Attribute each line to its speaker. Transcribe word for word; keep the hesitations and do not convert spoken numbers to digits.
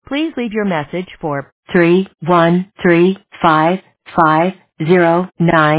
Speaker 1: Please leave your message for three one three five five zero nine.